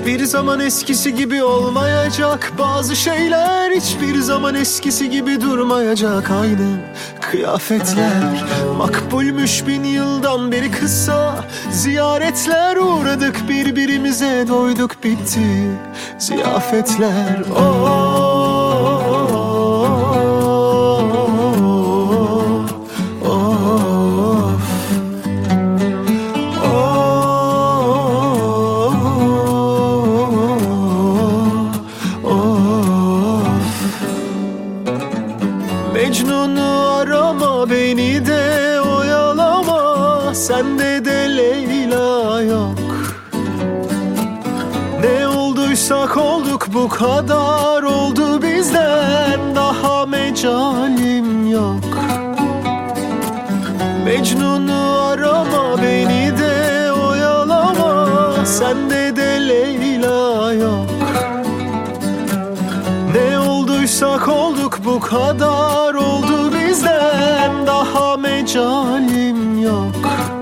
Hiçbir zaman eskisi gibi olmayacak. Bazı şeyler hiçbir zaman eskisi gibi durmayacak. Aynı kıyafetler makbulmüş 1000 yıldan beri. Kısa ziyaretler uğradık, birbirimize doyduk, bitti ziyafetler. Mecnun'u arama, beni de oyalama, sende de Leyla yok. Ne olduysak olduk, bu kadar oldu bizden, daha mecalim yok. Mecnun'u arama, beni de oyalama, sende de Leyla yok. Ne olduysak olduk, bu kadar oldu bizden, daha mecalim yok.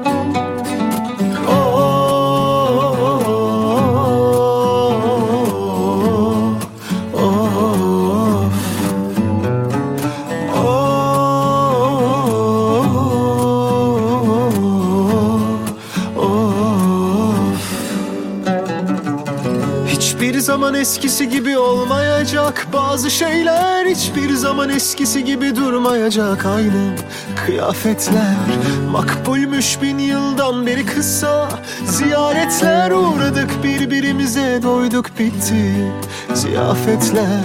Hiçbir zaman eskisi gibi olmayacak. Bazı şeyler hiçbir zaman eskisi gibi durmayacak. Aynı kıyafetler makbulmüş 1000 yıldan beri. Kısa ziyaretler uğradık, birbirimize doyduk, bitti ziyafetler.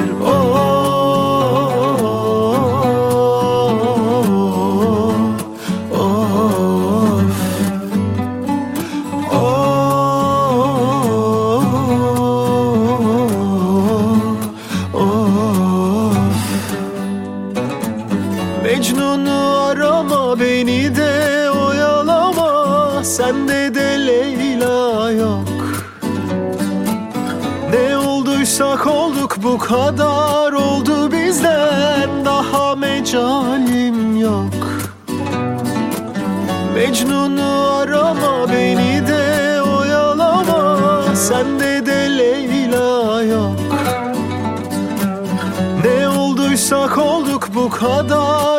Mecnun'u arama, beni de oyalama, sende de Leyla yok. Ne olduysak olduk, bu kadar oldu bizden, daha mecalim yok. Mecnun'u arama, beni de oyalama, sende de Leyla yok. Ne olduysak olduk, bu kadar